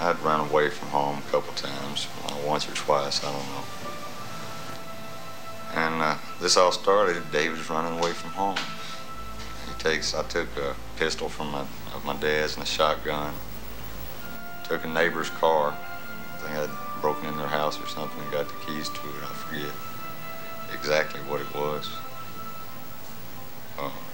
I'd run away from home a couple times, once or twice, I don't know. And this all started, Dave was running away from home. I took a pistol from my dad's and a shotgun. Took a neighbor's car. I think I'd broken in their house or something and got the keys to it. I forget exactly what it was.